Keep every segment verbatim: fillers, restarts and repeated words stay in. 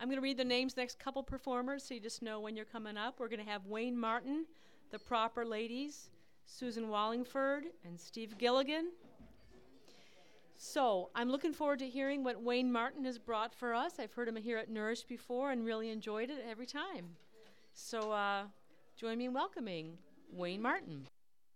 I'm going to read the names next couple performers so you just know when you're coming up. We're going to have Wayne Martin, the Proper Ladies, Susan Wallingford, and Steve Gilligan. So I'm looking forward to hearing what Wayne Martin has brought for us. I've heard him here at Nourish before and really enjoyed it every time. So uh, join me in welcoming Wayne Martin.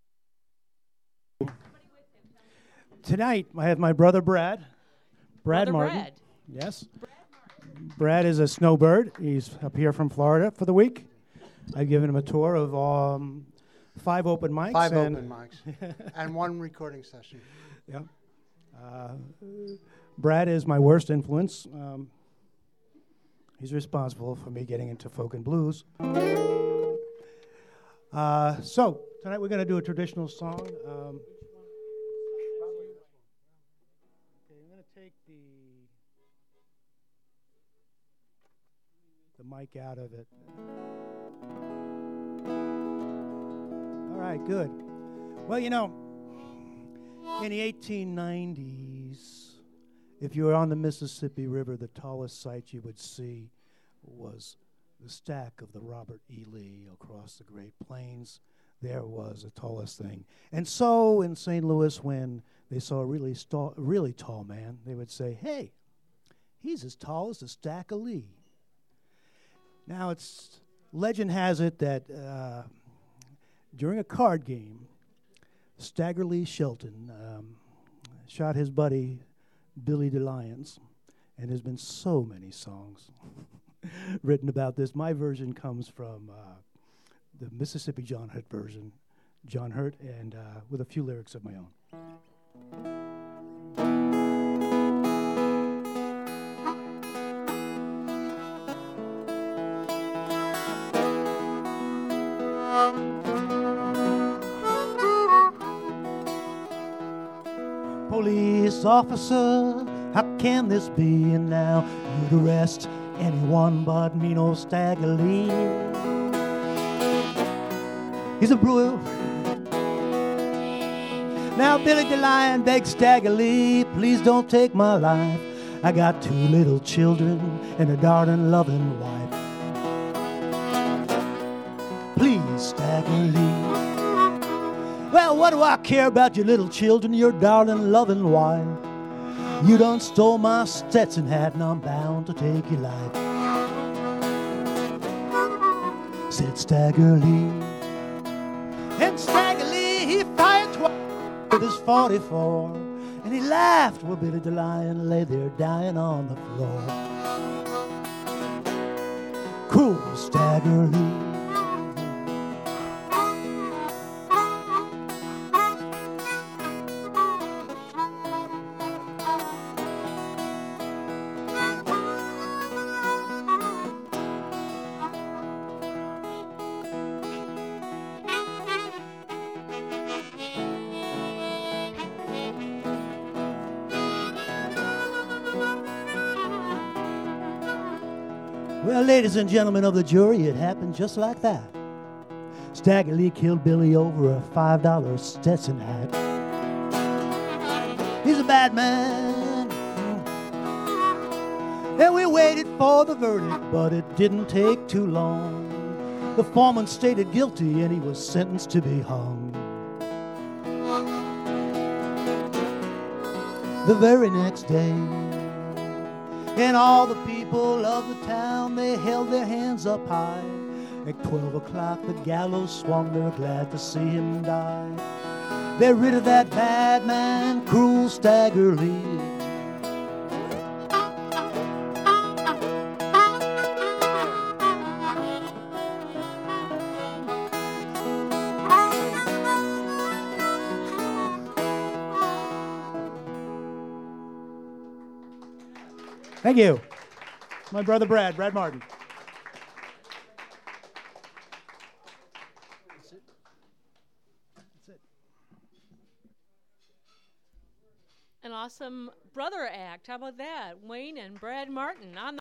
Tonight, I have my brother Brad. Brad Brother Martin. Brad. Yes. Brad, Brad is a snowbird. He's up here from Florida for the week. I've given him a tour of um, five open mics. Five and open mics. And one recording session. Yeah. Uh, Brad is my worst influence. Um, he's responsible for me getting into folk and blues. Uh, so, tonight we're going to do a traditional song. Um, Take the the mic out of it. All right, good. Well, you know, in the eighteen nineties, if you were on the Mississippi River, the tallest sight you would see was the stack of the Robert E. Lee across the Great Plains. There was the tallest thing. And so in Saint Louis, when they saw a really, sta- really tall man, they would say, hey, he's as tall as the stack of Lee. Now, it's legend has it that uh, during a card game, Stagger Lee Shelton um, shot his buddy, Billy DeLyons, and there's been so many songs written about this. My version comes from uh, the Mississippi John Hurt version, John Hurt, and uh, with a few lyrics of my own. Police officer, how can this be? And now you'd arrest anyone but me, no Stagger Lee. He's a brewer. Now Billy DeLyon begs Stagger Lee, please don't take my life. I got two little children and a darling loving wife. Please, Stagger Lee. Well, what do I care about your little children, your darling loving wife? You done stole my Stetson hat and I'm bound to take your life. Said Stagger Lee. And Stagger Lee, he fired twice with his forty-four, and he laughed while Billy DeLyon lay there dying on the floor. Cruel Stagger Lee. Well, ladies and gentlemen of the jury, it happened just like that. Stagger Lee killed Billy over a five dollar Stetson hat. He's a bad man. And we waited for the verdict, but it didn't take too long. The foreman stated guilty and he was sentenced to be hung. The very next day, and all the people of the town, they held their hands up high. At twelve o'clock the gallows swung, they're glad to see him die. They're rid of that bad man, cruel Stagger Lee. Thank you. My brother Brad, Brad Martin. That's it. That's it. An awesome brother act. How about that? Wayne and Brad Martin on the